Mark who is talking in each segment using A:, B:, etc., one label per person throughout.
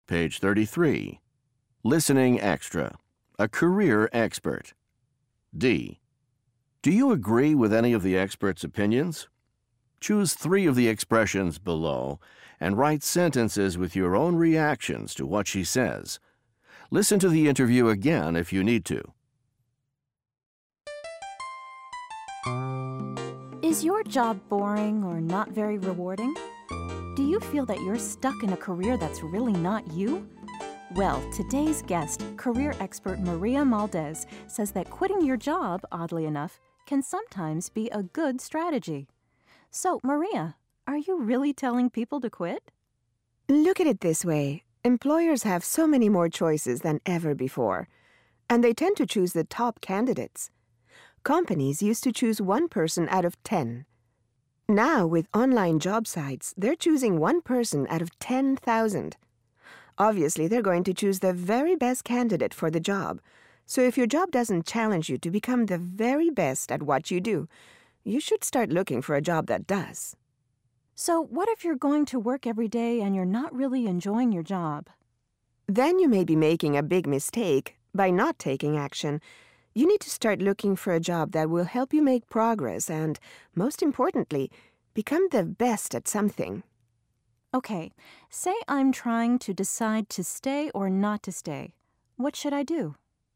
A: Page 33. Listening Extra. A career expert. D. Do you agree with any of the expert's opinions? Choose 3 of the expressions below and write sentences with your own reactions to what she says. Listen to the interview again if you need to.
B: Is your job boring or not very rewarding? Do you feel that you're stuck in a career that's really not you? Well, today's guest, career expert Maria Maldez, says that quitting your job, oddly enough, can sometimes be a good strategy. So, Maria, are you really telling people to quit?
C: Look at it this way. Employers have so many more choices than ever before, and they tend to choose the top candidates. Companies used to choose 1 person out of 10. Now, with online job sites, they're choosing 1 person out of 10,000. Obviously, they're going to choose the very best candidate for the job. So if your job doesn't challenge you to become the very best at what you do, you should start looking for a job that does.
B: So what if you're going to work every day and you're not really enjoying your job?
C: Then you may be making a big mistake by not taking action. You need to start looking for a job that will help you make progress and, most importantly, become the best at something.
B: Okay, say I'm trying to decide to stay or not to stay. What should I do?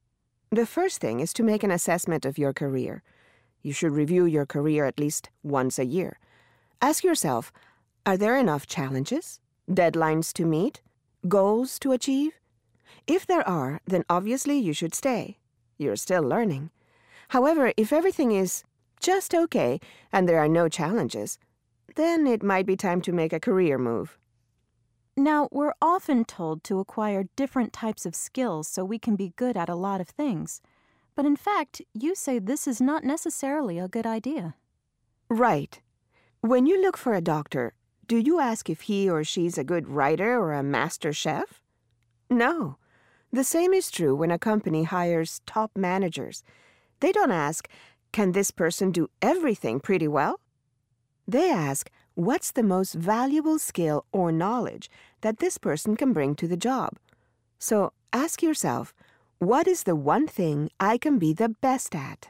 C: The first thing is to make an assessment of your career. You should review your career at least once a year. Ask yourself, are there enough challenges, deadlines to meet, goals to achieve? If there are, then obviously you should stay. You're still learning. However, if everything is just okay and there are no challenges, then it might be time to make a career move.
B: Now, we're often told to acquire different types of skills so we can be good at a lot of things. But in fact, you say this is not necessarily a good idea.
C: Right. When you look for a doctor, do you ask if he or she's a good writer or a master chef? No. The same is true when a company hires top managers. They don't ask, can this person do everything pretty well? They ask, what's the most valuable skill or knowledge that this person can bring to the job? So ask yourself, what is the one thing I can be the best at?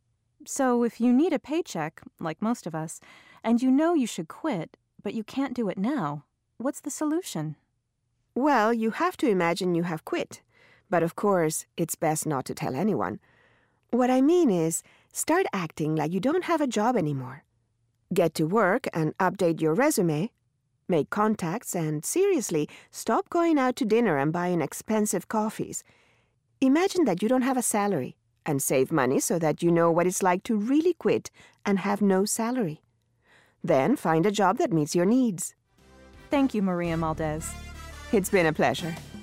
B: So if you need a paycheck, like most of us, and you know you should quit, but you can't do it now, what's the solution?
C: Well, you have to imagine you have quit. But of course, it's best not to tell anyone. What I mean is, start acting like you don't have a job anymore. Get to work and update your resume. Make contacts and, seriously, stop going out to dinner and buying expensive coffees. Imagine that you don't have a salary and save money so that you know what it's like to really quit and have no salary. Then find a job that meets your needs.
B: Thank you, Maria Maldez.
C: It's been a pleasure.